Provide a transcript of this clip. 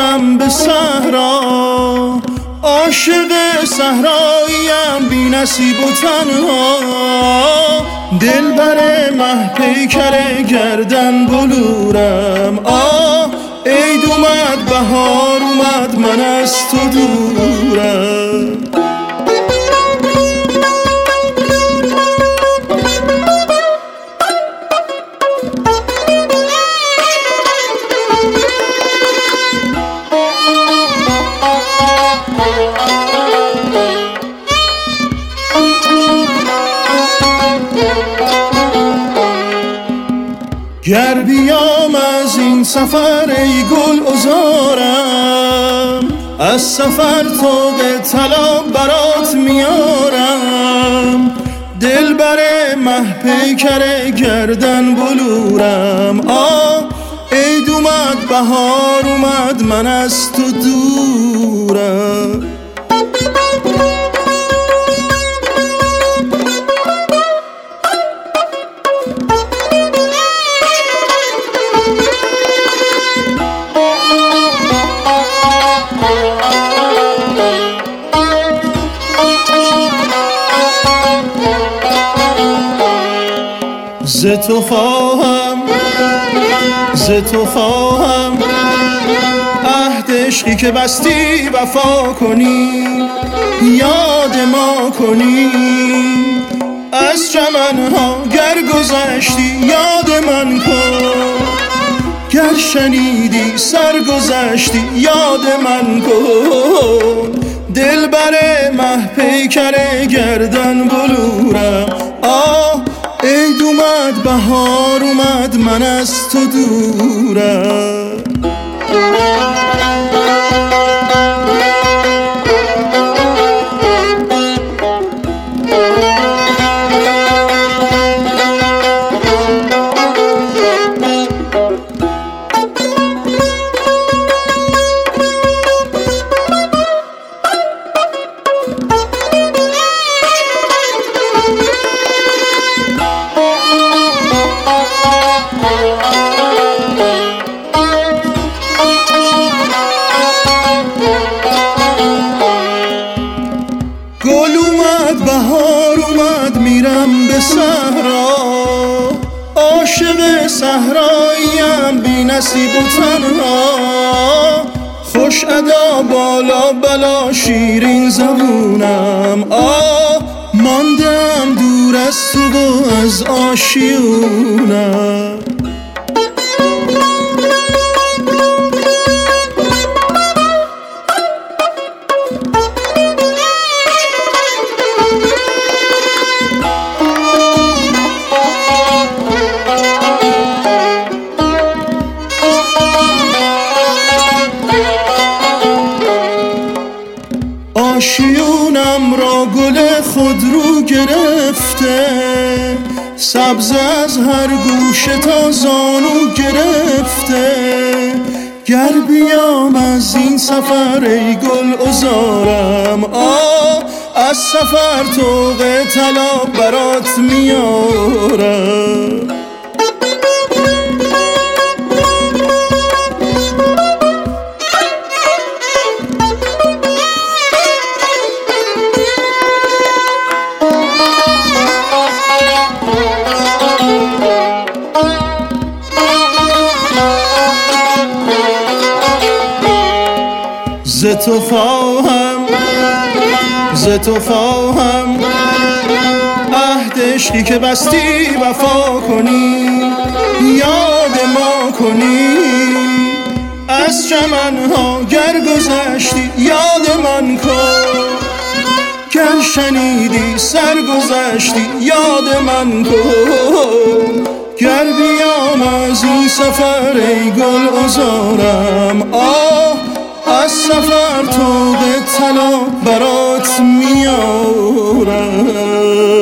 میرم به صحرا، عاشق صحراییم بی نصیب و تنها. دلبر مه پیکر گردن بلورم، عید اومد بهار اومد من از تو دورم. گر بیام از این سفر ای گل عذارم، از سفر طوق طلا برات میارم. دلبر مه پیکر گردن بلورم، عید اومد بهار اومد من از تو دورم. ز تو خواهم عهد عشقی که بستی وفا کنی، یاد ما کنی. از چمنها گر گذشتی یاد من کن، گر شنیدی سرگذشتی یاد من کن. دلبر مه پیکر گردن بلورم، عید اومد بهار اومد من از تو دورم. گل اومد بهار اومد میرم به صحرا، عاشق صحراییم بی نصیب و تنها. خوش ادا بالا بلا شیرین زبونم، ماندم دور از تو و از آشیونم. آشیونم را گل خود رو گرفته، سبز از هر گوشه تا زانو گرفته. گر بیام از این سفر ای گل عذارم، از سفر طوق طلا برات میارم. ز تو خواهم عهد عشقی که بستی وفا کنی، یاد ما کنی. از چمنها گر گذشتی یاد من کن، گر شنیدی سرگذشتی یاد من کن. گر بیام از این سفر ای گل عذارم، از سفر طوق طلا برات میارم.